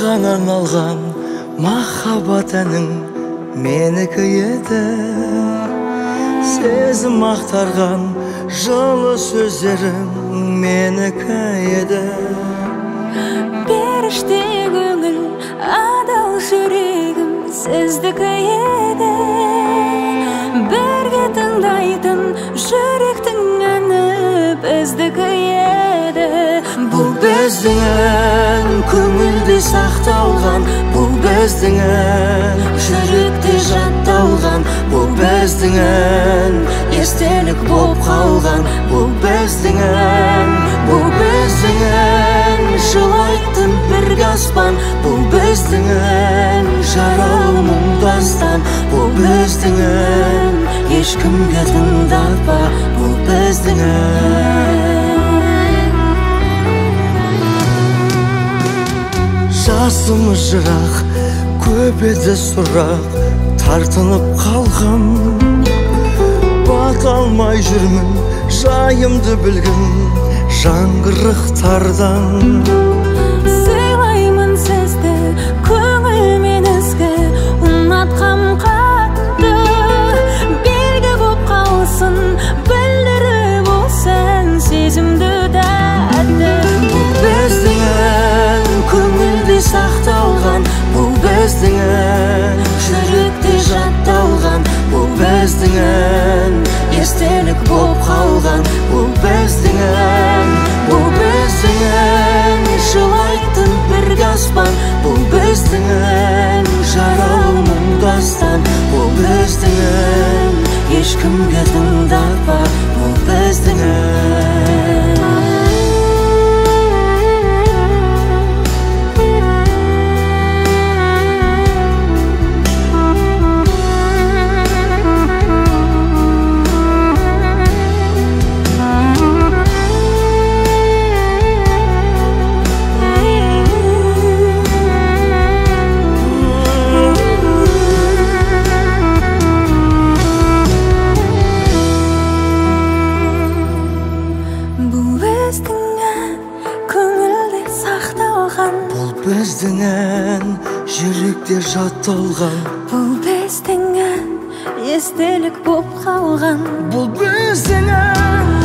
саған арналған махаббат әнің менікі еді. Сезім ақтарған жылы сөздерің менікі еді. Періште көңіл, адал жүрегім сіздікі еді. Бірге тыңдайтын жүректің әні біздікі еді. Бұл біздің ән көңілде сақталған, бұл біздің ән жүректе жатталған, бұл біздің ән естелік боп қалған, бұл біздің ән, бұл біздің ән жылайтын бірге аспан, бұл біздің ән жаралы мұңдастан, бұл біздің ән ешкімге тыңдатпа, бұл біздің ән. Жасымыз жырақ, көп еді сұрақ, тартынып қалғам. Бата алмай жүрмін, жайымды білгін жаңғырықтардан. Сыйлаймын сізді, көңілмен ізгі, ұнатқам қатты. Белгі боп қалсын, білдіріп болсын сезімді тәтті. Бұл біздің ән көңілде сақталған, бұл біздің ән жүректе жатталған, бұл біздің ән естелік боп қалған, бұл біздің ән, бұл біздің ән жылайтын бірге аспан, бұл біздің ән жаралы мұңдастан, бұл біздің ән ешкімге тыңдатпа, бұл біздің ән. Бұл біздің ән жүректе жатталған, бұл біздің ән естелік боп қалған, бұл біздің ән